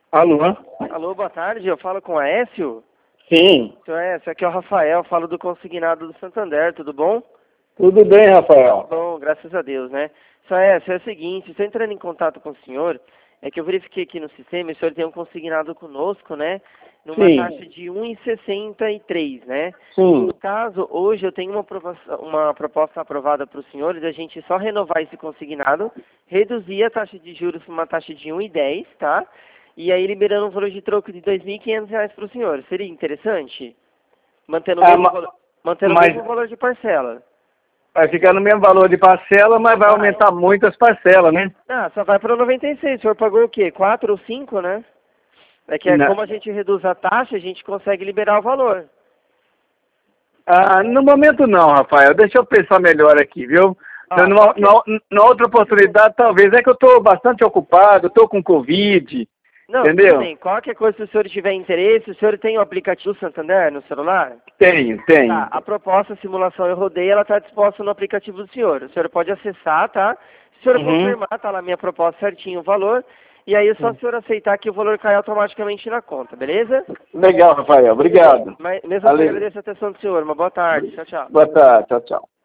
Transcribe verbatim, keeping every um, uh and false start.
Alô? Alô, boa tarde, eu falo com o Aécio? Sim. Seu Aécio, aqui é o Rafael, falo do consignado do Santander, tudo bom? Tudo bem, Rafael? Bom, graças a Deus, né? Seu Aécio, é o seguinte, estou entrando em contato com o senhor, é que eu verifiquei aqui no sistema, e o senhor tem um consignado conosco, né? Numa Sim. taxa de um vírgula sessenta e três, né? Sim. No caso, hoje eu tenho uma, aprovação- uma proposta aprovada para os senhores, a gente só renovar esse consignado, reduzir a taxa de juros para uma taxa de um vírgula dez, tá? E aí liberando um valor de troco de dois mil e quinhentos reais para o senhor. Seria interessante? Mantendo o Ah, mesmo, ma- valo- mantendo o mas mesmo valor de parcela. vai ficar no mesmo valor de parcela, mas vai Vai. aumentar muito as parcelas, né? Ah, só vai para noventa e seis. O senhor pagou o quê? quatro ou cinco, né? É que é Na- como a gente reduz a taxa, a gente consegue liberar o valor. Ah, no momento não, Rafael. Deixa eu pensar melhor aqui, viu? Ah, Numa, qual que... numa, numa outra oportunidade, talvez. É que eu estou bastante ocupado, estou com Covid, Não, tudo entendeu? bem. Qualquer coisa, se o senhor tiver interesse, o senhor tem o aplicativo Santander no celular? Tenho, Tá, tenho. a proposta, a simulação eu rodei, ela está disposta no aplicativo do senhor. O senhor pode acessar, tá? Se o senhor Uhum. confirmar, tá lá minha proposta certinho o valor. E aí é só o senhor aceitar que o valor cai automaticamente na conta, beleza? Legal, Rafael. Tudo bem. Obrigado. Mas mesmo assim, Valeu. agradeço a atenção do senhor. Uma boa tarde. Tchau, tchau. Boa tarde. Tchau, tchau.